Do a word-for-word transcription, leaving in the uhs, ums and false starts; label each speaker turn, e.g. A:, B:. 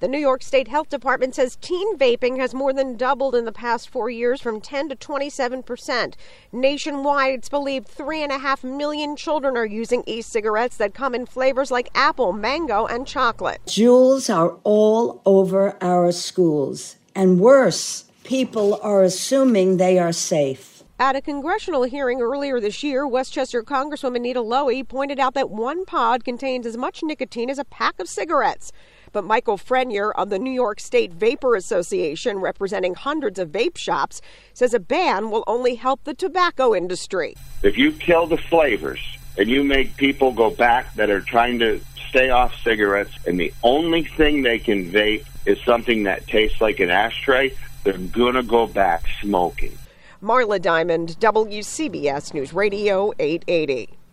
A: The New York State Health Department says teen vaping has more than doubled in the past four years from ten to twenty-seven percent. Nationwide, it's believed three and a half million children are using e-cigarettes that come in flavors like apple, mango, and chocolate.
B: Juuls are all over our schools. And worse, people are assuming they are safe.
A: At a congressional hearing earlier this year, Westchester Congresswoman Nita Lowey pointed out that one pod contains as much nicotine as a pack of cigarettes. But Michael Frenier of the New York State Vapor Association, representing hundreds of vape shops, says a ban will only help the tobacco industry.
C: If you kill the flavors and you make people go back that are trying to stay off cigarettes, and the only thing they can vape is something that tastes like an ashtray, they're going to go back smoking.
A: Marla Diamond, W C B S News Radio eight eighty.